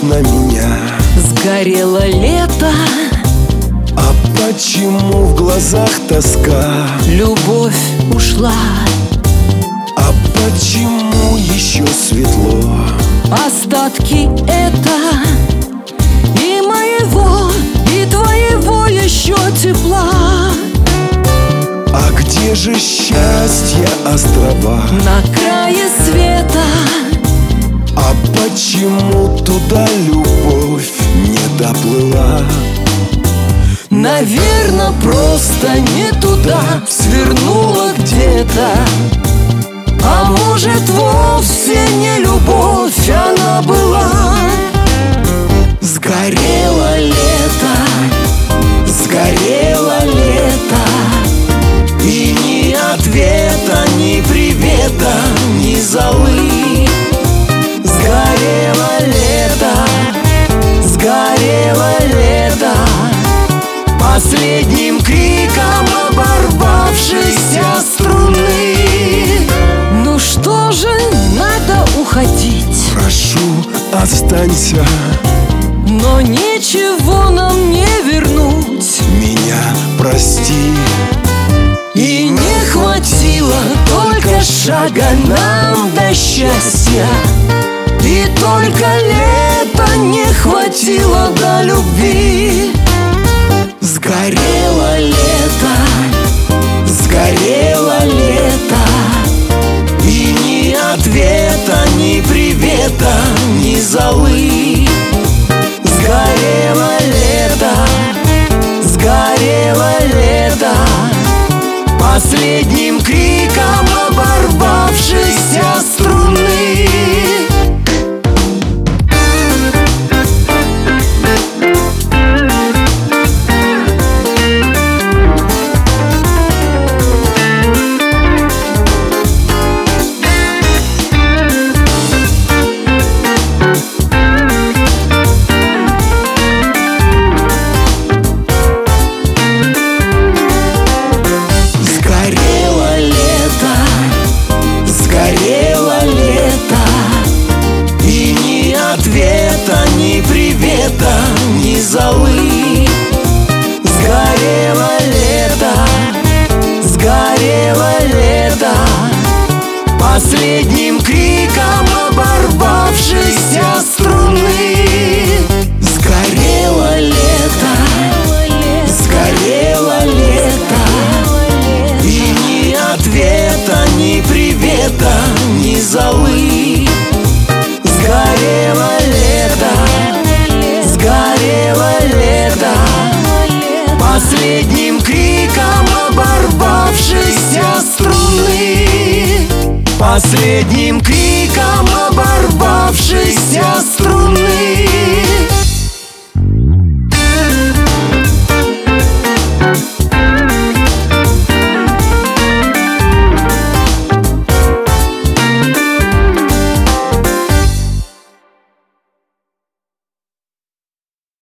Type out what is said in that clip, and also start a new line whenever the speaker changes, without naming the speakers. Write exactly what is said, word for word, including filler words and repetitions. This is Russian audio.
на меня.
Сгорело лето,
а почему в глазах тоска?
любовь ушла,
а почему еще светло?
остатки это и моего, и твоего еще тепла.
А где же счастье острова?
На крае света.
А почему туда любовь не доплыла?
Наверно, просто не туда свернула где-то. А может, вовсе не любовь она была. Сгорело лето, сгорело лето, и ни ответа, ни привета, ни золы. Сгорело лето, сгорело лето, последним криком оборвавшейся струны. Ну что же, надо уходить.
Прошу, останься,
но ничего нам не вернуть.
меня прости.
И не хватило только шага нам до счастья, и только лета не хватило до любви. Сгорело лето, сгорело лето, и ни ответа, ни привета, ни золы. Сгорело лето, сгорело лето, последним криком оборвавшейся струны. Ни привета, ни золы. Сгорело лето, сгорело лето, последним криком оборвавшейся струны. Сгорело лето, сгорело лето, и ни ответа, ни привета, ни золы. Сгорело лето, сгорело лето, последним криком оборвавшейся струны. Последним криком оборвавшейся струны.